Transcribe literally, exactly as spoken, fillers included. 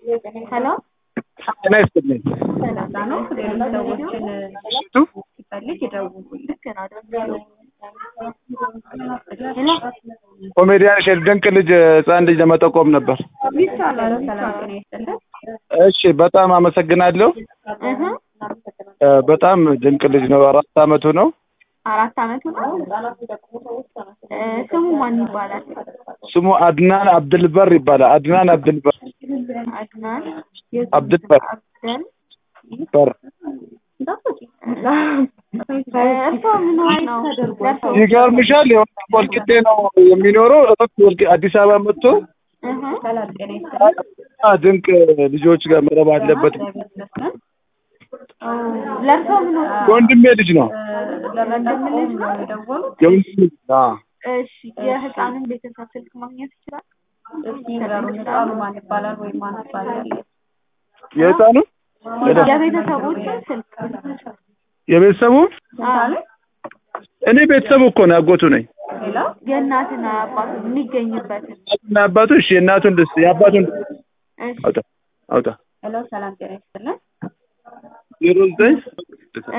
Hello? Nice to meet you. ሰላም ነው ለሰዎችን ቱ ይፈልግ ይደውሉልኝ ከናደው ሄሎ ኮሜዲያን ሼር ድንቅ ልጅ ህፃን ልጅ ለመጠቆም ነበር። ይቻላል ሰላም ነው ይፈልግ እሺ በጣም አመሰግናለሁ። እህ በጣም ድንቅ ልጅ ነው። አራት አመቱ ነው። አራት አመቱ ነው። ስሙ ማን ይባላል? ስሙ አድናን አብዱልበር ይባላል። አድናን አብዱልበር አድናን አብዱልበር በር ይገርምሻል የሆነ ወልቂጤ ነው የሚኖረው። ወልቂጤ አዲስ አበባ መጥቶ ድንቅ ልጆች ጋር መረብ አለበት። ለርሶ ምን ወንድሜ ልጅ ነው። ለወንድም ልጅ ነው የደወሉት? የወንድም አዎ። እሺ የህፃኑን ቤተሰብ ስልክ ማግኘት ይችላል? እስኪ ንገሩን። ህፃኑ ማን ይባላል ወይ ማን ይባላል? የህፃኑ የቤተሰቦቹን ስልክ የቤተሰቡ አለ። እኔ ቤተሰቡ እኮ ነው አጎቱ ነኝ። ሌላ የእናትና አባቱ የሚገኝበት እና አባቱ እሺ የእናቱን ደስ የአባቱን እሺ አውጣ አውጣ ሄሎ ሰላም ጤና ይስጥልኝ ዜሮ ዘጠኝ